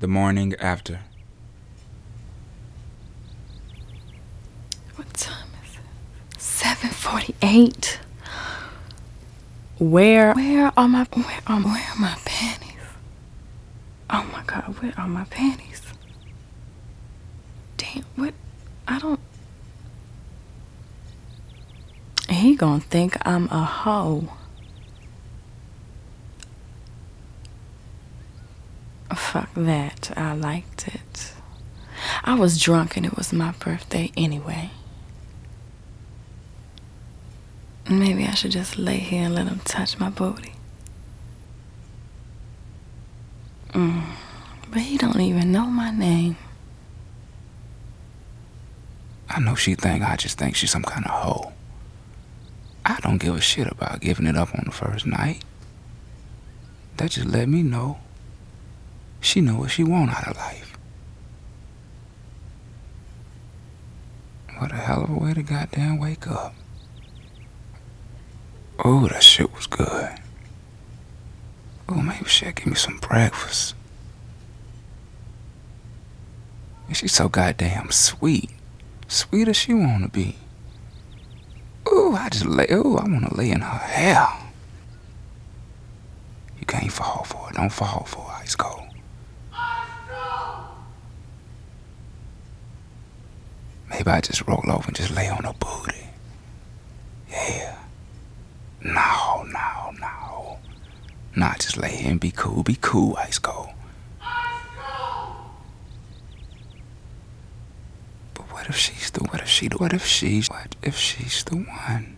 The morning after. What time is it? 7:48. Where are my panties? Oh my God, where are my panties? Damn, what? I don't. He gonna think I'm a hoe. Fuck that. I liked it. I was drunk and it was my birthday anyway. Maybe I should just lay here and let him touch my booty. But he don't even know my name. I know she think I just think she's some kind of hoe. I don't give a shit about giving it up on the first night. That just let me know she know what she want out of life. What a hell of a way to goddamn wake up. Oh, that shit was good. Oh, maybe she'll give me some breakfast. And she's so goddamn sweet. Sweet as she wanna be. Ooh, I wanna lay in her hair. You can't fall for it. Don't fall for it, Ice Cold. Maybe I just roll over and just lay on her booty. Yeah. No. Nah, just lay here and be cool. Be cool, Ice Cold. But what if she's the one?